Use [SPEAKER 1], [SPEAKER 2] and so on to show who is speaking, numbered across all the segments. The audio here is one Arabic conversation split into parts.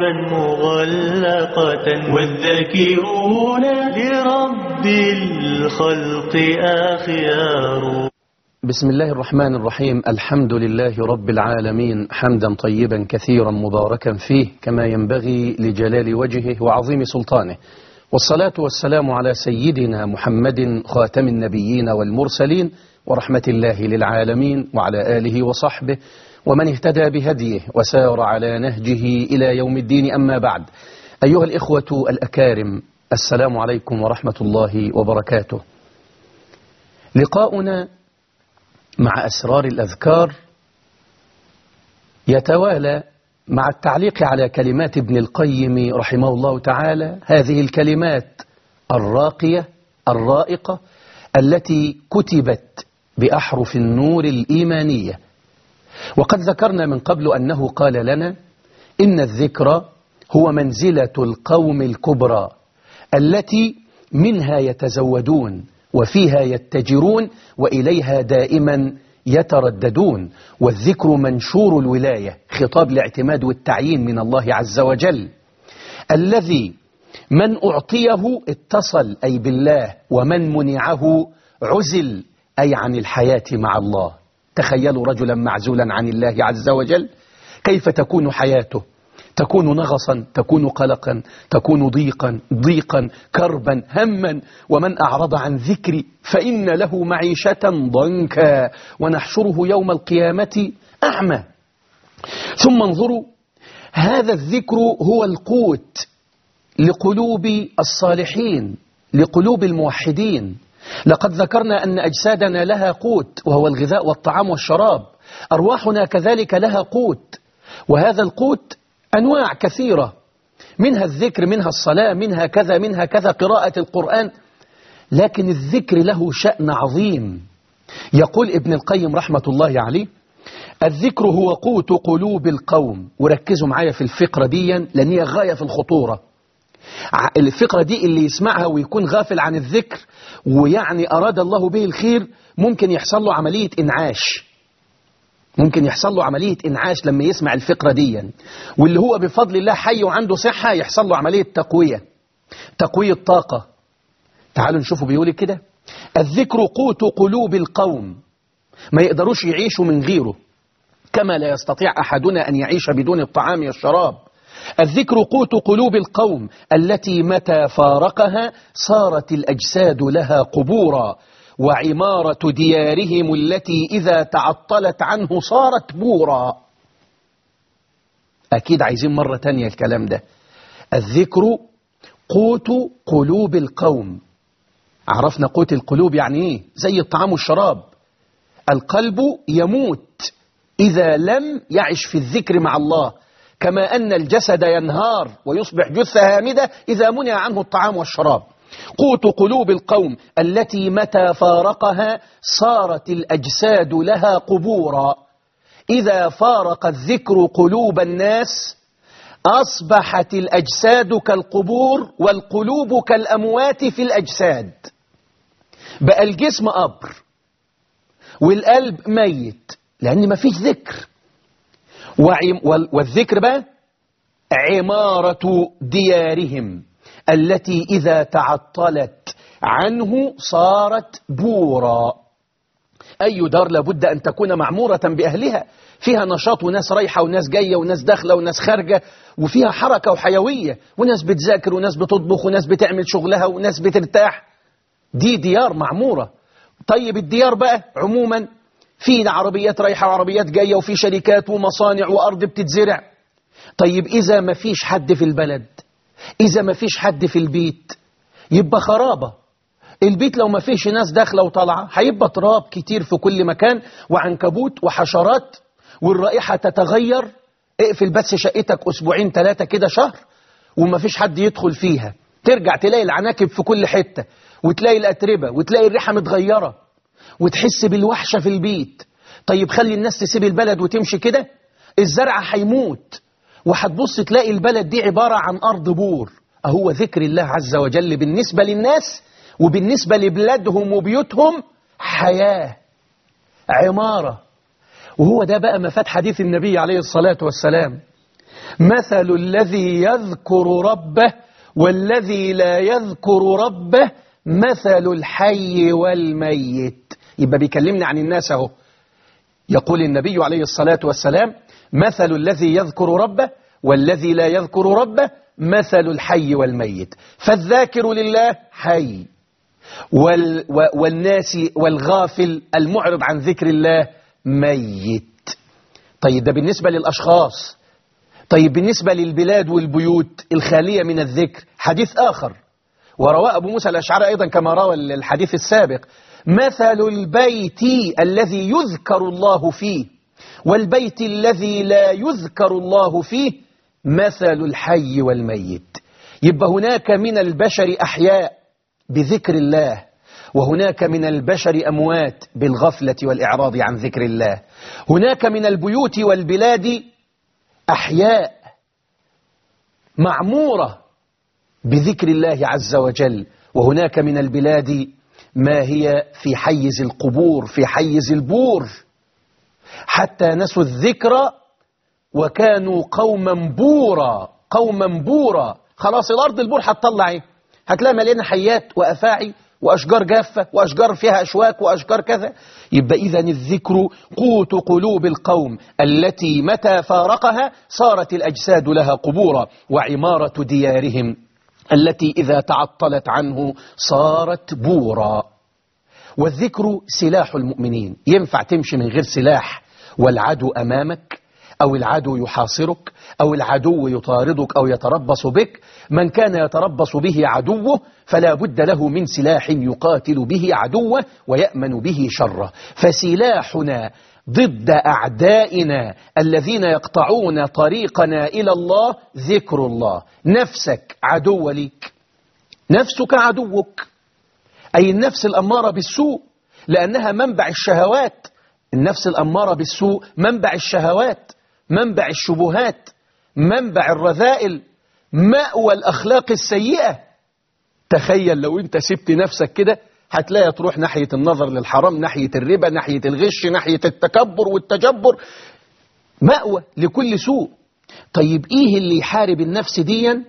[SPEAKER 1] أبوابا مغلقة والذاكرون لرب الخلق أخيار.
[SPEAKER 2] بسم الله الرحمن الرحيم. الحمد لله رب العالمين، حمدا طيبا كثيرا مباركا فيه كما ينبغي لجلال وجهه وعظيم سلطانه، والصلاة والسلام على سيدنا محمد خاتم النبيين والمرسلين ورحمة الله للعالمين، وعلى آله وصحبه ومن اهتدى بهديه وسار على نهجه إلى يوم الدين. أما بعد، أيها الإخوة الأكارم، السلام عليكم ورحمة الله وبركاته. لقاؤنا مع أسرار الأذكار يتوالى مع التعليق على كلمات ابن القيم رحمه الله تعالى، هذه الكلمات الراقية الرائقة التي كتبت بأحرف النور الإيمانية. وقد ذكرنا من قبل أنه قال لنا إن الذكر هو منزلة القوم الكبرى التي منها يتزودون وفيها يتجرون وإليها دائما يترددون، والذكر منشور الولاية، خطاب الاعتماد والتعيين من الله عز وجل، الذي من أعطيه اتصل أي بالله، ومن منعه عزل أي عن الحياة مع الله. تخيلوا رجلا معزولا عن الله عز وجل، كيف تكون حياته؟ تكون نغصا، تكون قلقا، تكون ضيقا كربا هما. ومن أعرض عن ذكري فإن له معيشة ضنكا ونحشره يوم القيامة أعمى. ثم انظروا، هذا الذكر هو القوت لقلوب الصالحين، لقلوب الموحدين. لقد ذكرنا أن أجسادنا لها قوت وهو الغذاء والطعام والشراب، أرواحنا كذلك لها قوت، وهذا القوت أنواع كثيرة، منها الذكر، منها الصلاة، منها كذا منها كذا، قراءة القرآن. لكن الذكر له شأن عظيم. يقول ابن القيم رحمة الله عليه: الذكر هو قوت قلوب القوم. وركزوا معايا في الفقرة دي لأن هي غاية في الخطورة. الفقرة دي اللي يسمعها ويكون غافل عن الذكر ويعني أراد الله به الخير ممكن يحصل له عملية إنعاش، ممكن يحصل له عملية إنعاش لما يسمع الفقرة دي. واللي هو بفضل الله حي وعنده صحة يحصل له عملية تقوية طاقة. تعالوا نشوفوا بيقول كده: الذكر قوت قلوب القوم، ما يقدروش يعيشوا من غيره، كما لا يستطيع أحدنا أن يعيش بدون الطعام والشراب. الذكر قوت قلوب القوم التي متى فارقها صارت الأجساد لها قبورا، وعمارة ديارهم التي إذا تعطلت عنه صارت بورا. أكيد عايزين مرة تانية الكلام ده. الذكر قوت قلوب القوم. عرفنا قوت القلوب يعني إيه؟ زي الطعام والشراب. القلب يموت إذا لم يعش في الذكر مع الله، كما أن الجسد ينهار ويصبح جثة هامدة إذا منع عنه الطعام والشراب. قوت قلوب القوم التي متى فارقها صارت الأجساد لها قبورا. إذا فارق الذكر قلوب الناس أصبحت الأجساد كالقبور والقلوب كالأموات في الأجساد. بقى الجسم قبر والقلب ميت لأن ما فيش ذكر. والذكر بقى عمارة ديارهم التي إذا تعطلت عنه صارت بورا. أي دار لابد أن تكون معمورة بأهلها، فيها نشاط وناس رايحة وناس جاية وناس داخلة وناس خارجة، وفيها حركة وحيوية، وناس بتذاكر وناس بتطبخ وناس بتعمل شغلها وناس بترتاح. دي ديار معمورة. طيب الديار بقى عموما في عربيات رايحة وعربيات جاية، وفي شركات ومصانع وأرض بتتزرع. طيب إذا ما فيش حد في البلد، إذا ما فيش حد في البيت، يبقى خرابة. البيت لو ما فيش ناس داخلة وطالعة هيبقى تراب كتير في كل مكان وعنكبوت وحشرات، والرائحة تتغير. اقفل بس شقتك أسبوعين 3 كده شهر وما فيش حد يدخل فيها، ترجع تلاقي العناكب في كل حتة، وتلاقي الأتربة، وتلاقي الريحة متغيرة، وتحس بالوحشة في البيت. طيب خلي الناس تسيب البلد وتمشي كده، الزرع هيموت، وهتبص تلاقي البلد دي عبارة عن أرض بور. أهو ذكر الله عز وجل بالنسبة للناس وبالنسبة لبلادهم وبيوتهم حياة، عمارة. وهو ده بقى مفاد حديث النبي عليه الصلاة والسلام. مثل الذي يذكر ربه والذي لا يذكر ربه مثل الحي والميت. يبقى بيكلمني عن الناس اهو. يقول النبي عليه الصلاة والسلام مثل الذي يذكر ربه والذي لا يذكر ربه مثل الحي والميت. فالذاكر لله حي، والناس والغافل المعرض عن ذكر الله ميت. طيب ده بالنسبة للأشخاص. طيب بالنسبة للبلاد والبيوت الخالية من الذكر حديث آخر، ورواه أبو موسى الأشعري أيضا كما روى الحديث السابق: مثل البيت الذي يذكر الله فيه والبيت الذي لا يذكر الله فيه مثل الحي والميت. يبقى هناك من البشر أحياء بذكر الله، وهناك من البشر أموات بالغفلة والإعراض عن ذكر الله. هناك من البيوت والبلاد أحياء معمورة بذكر الله عز وجل، وهناك من البلاد ما هي في حيز القبور، في حيز البور، حتى نسوا الذكر وكانوا قوما بورا، قوما بورا. خلاص الأرض البور هتطلع ايه؟ هتلاقي مليانة حيات وأفاعي وأشجار جافة وأشجار فيها أشواك وأشجار كذا. يبقى إذن الذكر قوت قلوب القوم التي متى فارقها صارت الأجساد لها قبورا، وعمارة ديارهم التي إذا تعطلت عنه صارت بورا. والذكر سلاح المؤمنين. ينفع تمشي من غير سلاح والعدو أمامك، أو العدو يحاصرك، أو العدو يطاردك أو يتربص بك. من كان يتربص به عدوه فلا بد له من سلاح يقاتل به عدوه ويأمن به شره. فسلاحنا ضد أعدائنا الذين يقطعون طريقنا إلى الله ذكر الله. نفسك عدو ليك، نفسك عدوك، أي النفس الأمارة بالسوء، لأنها منبع الشهوات. النفس الأمارة بالسوء منبع الشهوات، منبع الشبهات، منبع الرذائل، مأوى الأخلاق السيئة. تخيل لو أنت سبت نفسك كده هتلاقي تروح ناحية النظر للحرام، ناحية الربا، ناحية الغش، ناحية التكبر والتجبر، مأوى لكل سوء. طيب إيه اللي يحارب النفس ديا؟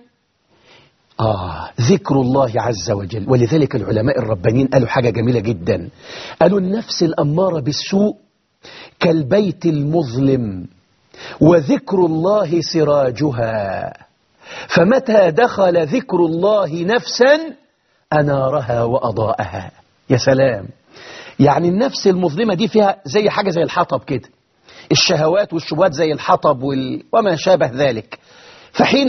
[SPEAKER 2] ذكر الله عز وجل. ولذلك العلماء الربانيين قالوا حاجة جميلة جدا. قالوا النفس الأمارة بالسوء كالبيت المظلم وذكر الله سراجها، فمتى دخل ذكر الله نفسا أنارها وأضاءها. يا سلام. يعني النفس المظلمة دي فيها زي حاجة زي الحطب كده، الشهوات والشبهات زي الحطب وما شابه ذلك. فحين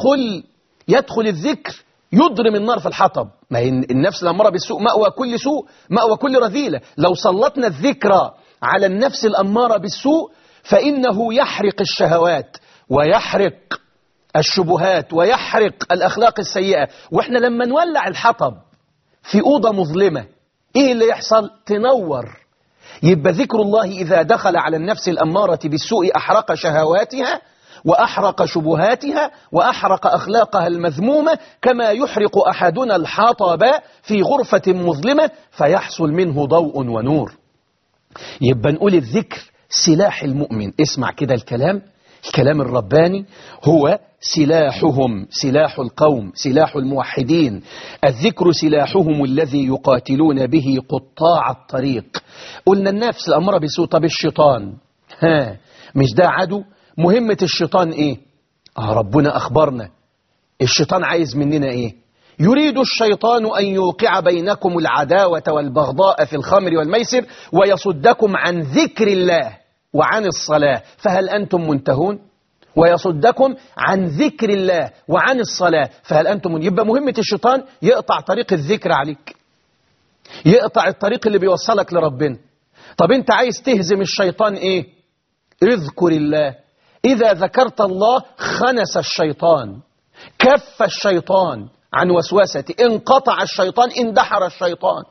[SPEAKER 2] يدخل الذكر يضرم النار في الحطب. ما هي النفس الأمارة بالسوء مأوى كل سوء، مأوى كل رذيلة. لو سلطنا الذكر على النفس الأمارة بالسوء فإنه يحرق الشهوات ويحرق الشبهات ويحرق الأخلاق السيئة. وإحنا لما نولع الحطب في أوضة مظلمة إيه اللي يحصل؟ تنور. يبقى ذكر الله إذا دخل على النفس الأمارة بالسوء أحرق شهواتها وأحرق شبهاتها وأحرق أخلاقها المذمومة، كما يحرق أحدنا الحطب في غرفة مظلمة فيحصل منه ضوء ونور. يبقى نقول الذكر سلاح المؤمن. اسمع كده الكلام الرباني هو سلاحهم، سلاح القوم، سلاح الموحدين. الذكر سلاحهم الذي يقاتلون به قطاع الطريق. قلنا النفس الأمارة بالسوء. طب الشيطان مش ده عدو؟ مهمة الشيطان ايه؟ ربنا أخبرنا. الشيطان عايز مننا ايه؟ يريد الشيطان أن يوقع بينكم العداوة والبغضاء في الخمر والميسر ويصدكم عن ذكر الله وعن الصلاة فهل أنتم منتهون؟ ويصدكم عن ذكر الله وعن الصلاة فهل أنتم منتهون. يبقى مهمة الشيطان يقطع طريق الذكر عليك، يقطع الطريق اللي بيوصلك لربنا. طب انت عايز تهزم الشيطان ايه؟ اذكر الله. إذا ذكرت الله خنس الشيطان، كف الشيطان عن وسوسته، انقطع الشيطان، اندحر الشيطان.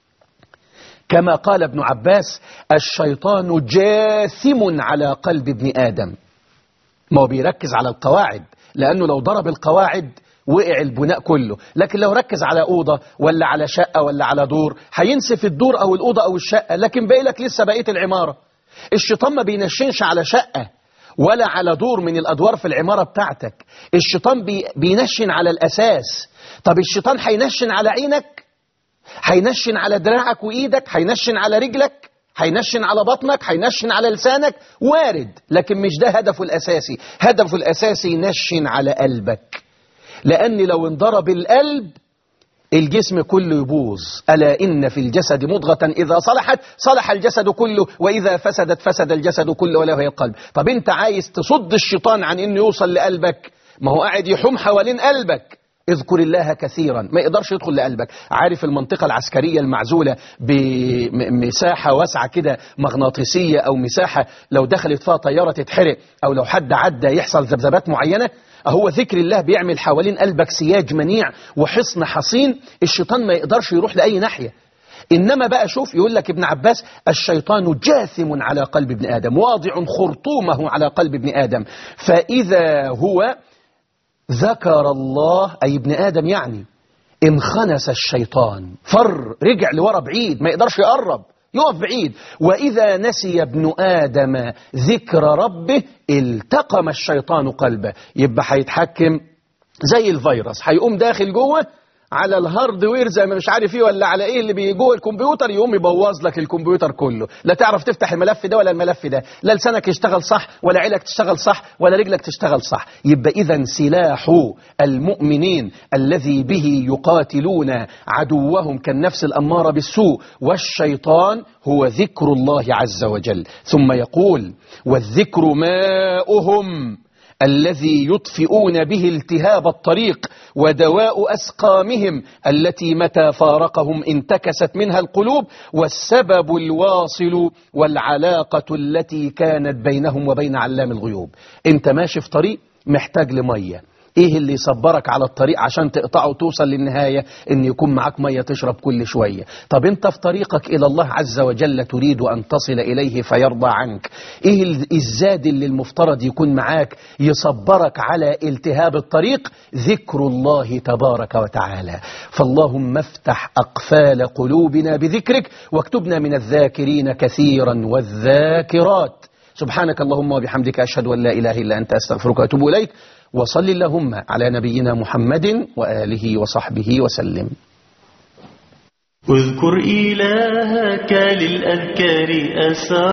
[SPEAKER 2] كما قال ابن عباس الشيطان جاثم على قلب ابن آدم. ما هو بيركز على القواعد، لأنه لو ضرب القواعد وقع البناء كله. لكن لو ركز على أوضة ولا على شقة ولا على دور هينسف الدور أو الأوضة أو الشقة، لكن باقي لك لسه بقية العمارة. الشيطان ما بينشنش على شقة ولا على دور من الأدوار في العمارة بتاعتك. الشيطان بينشن على الأساس. طب الشيطان هينشن على عينك، هينشن على دراعك وإيدك، هينشن على رجلك، هينشن على بطنك، هينشن على لسانك، وارد، لكن مش ده هدفه الأساسي. هدفه الأساسي ينشن على قلبك، لأن لو انضرب القلب الجسم كله يبوظ. ألا إن في الجسد مضغة إذا صلحت صلح الجسد كله، وإذا فسدت فسد الجسد كله، ولا هي القلب. طب أنت عايز تصد الشيطان عن إنه يوصل لقلبك، ما هو قاعد يحوم حوالين قلبك. اذكر الله كثيرا، ما يقدرش يدخل لقلبك. عارف المنطقة العسكرية المعزولة بمساحة واسعة كده مغناطيسية، أو مساحة لو دخلت فيها طيارة تتحرق، أو لو حد عدى يحصل ذبذبات معينة؟ هو ذكر الله بيعمل حوالين قلبك سياج منيع وحصن حصين، الشيطان ما يقدرش يروح لأي ناحية. إنما بقى شوف، يقول لك ابن عباس: الشيطان جاثم على قلب ابن آدم، واضع خرطومه على قلب ابن آدم، فإذا هو ذكر الله، أي ابن آدم يعني، انخنس الشيطان، رجع لورا بعيد، ما يقدرش يقرب، يقف بعيد. وإذا نسي ابن آدم ذكر ربه التقم الشيطان قلبه. يبقى هيتحكم زي الفيروس، هيقوم داخل جوه على الهاردوير زي ما مش عارف ايه، ولا على ايه اللي بيجوه الكمبيوتر، يقوم يبوظ لك الكمبيوتر كله. لا تعرف تفتح الملف ده ولا الملف ده، لا لسانك يشتغل صح، ولا عينك تشتغل صح، ولا رجلك تشتغل صح. يبقى إذن سلاح المؤمنين الذي به يقاتلون عدوهم كالنفس الأمارة بالسوء والشيطان هو ذكر الله عز وجل. ثم يقول: والذكر ماؤهم الذي يطفئون به التهاب الطريق، ودواء أسقامهم التي متى فارقهم انتكست منها القلوب، والسبب الواصل والعلاقة التي كانت بينهم وبين علام الغيوب. انت ماشي في طريق محتاج لمية، ايه اللي يصبرك على الطريق عشان تقطعه وتوصل للنهاية؟ ان يكون معاك مية تشرب كل شوية. طب انت في طريقك الى الله عز وجل تريد ان تصل اليه فيرضى عنك، ايه الزاد اللي المفترض يكون معاك يصبرك على التهاب الطريق؟ ذكر الله تبارك وتعالى. فاللهم افتح اقفال قلوبنا بذكرك، واكتبنا من الذاكرين كثيرا والذاكرات. سبحانك اللهم وبحمدك، أشهد أن لا إله إلا أنت، أستغفرك وأتوب إليك. وصل اللهم على نبينا محمد وآله وصحبه وسلم.
[SPEAKER 1] اذكر إلهك للأذكار أسرار.